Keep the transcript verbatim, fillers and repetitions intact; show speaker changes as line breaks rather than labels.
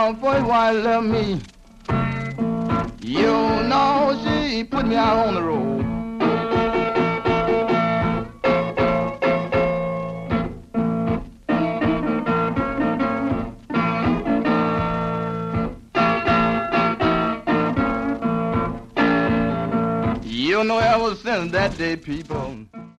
down for why love me. You know she put me out on the road. You know ever since that day, people,